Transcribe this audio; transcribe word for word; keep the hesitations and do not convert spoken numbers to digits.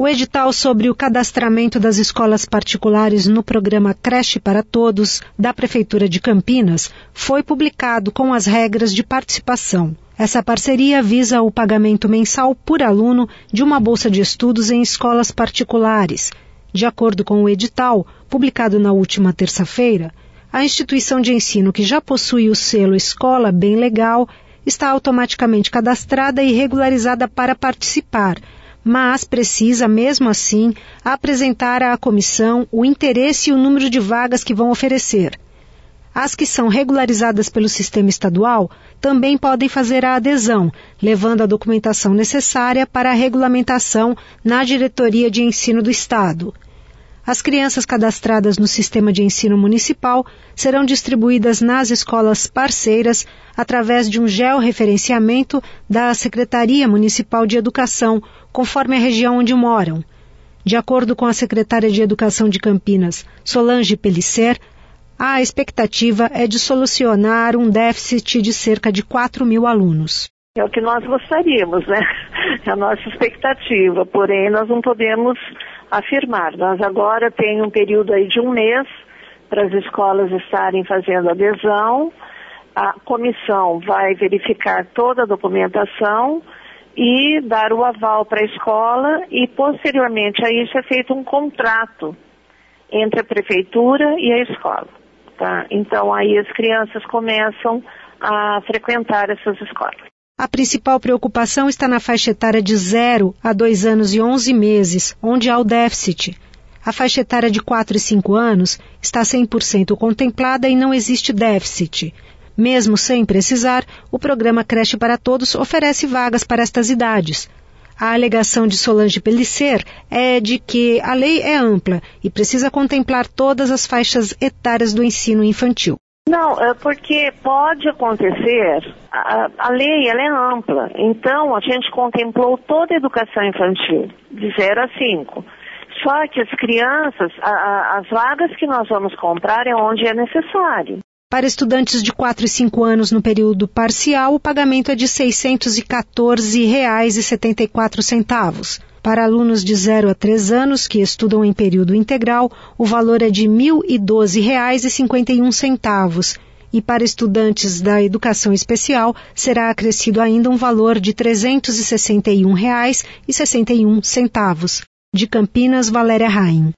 O edital sobre o cadastramento das escolas particulares no programa Creche para Todos da Prefeitura de Campinas foi publicado com as regras de participação. Essa parceria visa o pagamento mensal por aluno de uma bolsa de estudos em escolas particulares. De acordo com o edital, publicado na última terça-feira, a instituição de ensino que já possui o selo Escola Bem Legal está automaticamente cadastrada e regularizada para participar, mas precisa, mesmo assim, apresentar à comissão o interesse e o número de vagas que vão oferecer. As que são regularizadas pelo sistema estadual também podem fazer a adesão, levando a documentação necessária para a regulamentação na Diretoria de Ensino do Estado. As crianças cadastradas no sistema de ensino municipal serão distribuídas nas escolas parceiras através de um georreferenciamento da Secretaria Municipal de Educação, conforme a região onde moram. De acordo com a secretária de Educação de Campinas, Solange Pellicer, a expectativa é de solucionar um déficit de cerca de quatro mil alunos. É o que nós gostaríamos, né? É a nossa expectativa, porém nós não podemos afirmar. Nós agora temos um período aí de um mês para as escolas estarem fazendo adesão. A comissão vai verificar toda a documentação e dar o aval para a escola e posteriormente a isso é feito um contrato entre a prefeitura e a escola. Tá? Então aí as crianças começam a frequentar essas escolas. A principal preocupação está na faixa etária de zero a dois anos e onze meses, onde há o déficit. A faixa etária de quatro e cinco anos está cem por cento contemplada e não existe déficit. Mesmo sem precisar, o programa Creche para Todos oferece vagas para estas idades. A alegação de Solange Pellicer é de que a lei é ampla e precisa contemplar todas as faixas etárias do ensino infantil. Não, é porque pode acontecer, a, a lei ela é ampla, então a gente contemplou toda a educação infantil, de zero a cinco. Só que as crianças, a, a, as vagas que nós vamos comprar é onde é necessário. Para estudantes de quatro e cinco anos no período parcial, o pagamento é de seiscentos e quatorze reais e setenta e quatro centavos. Para alunos de zero a três anos que estudam em período integral, o valor é de mil e doze reais e cinquenta e um centavos. E para estudantes da educação especial, será acrescido ainda um valor de trezentos e sessenta e um reais e sessenta e um centavos. De Campinas, Valéria Raim.